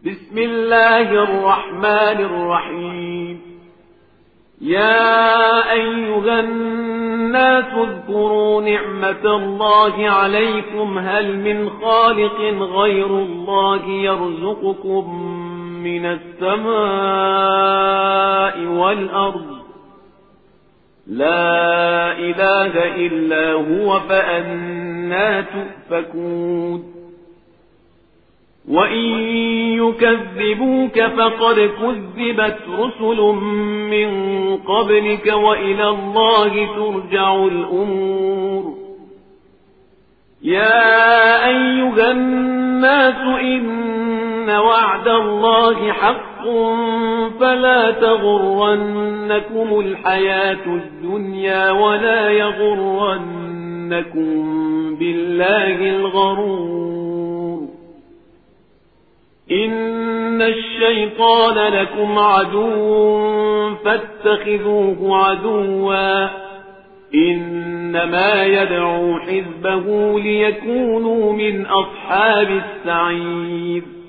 بسم الله الرحمن الرحيم. يا أيها الناس اذكروا نعمة الله عليكم هل من خالق غير الله يرزقكم من السماء والأرض لا إله إلا هو فأنى تؤفكون. وإن يكذبوك فقد كذبت رسل من قبلك وإلى الله ترجع الأمور. يا أيها الناس إن وعد الله حق فلا تغرنكم الحياة الدنيا ولا يغرنكم بالله الغرور. إن الشيطان لكم عدو فاتخذوه عدوا إنما يدعو حزبه ليكونوا من أصحاب السعير.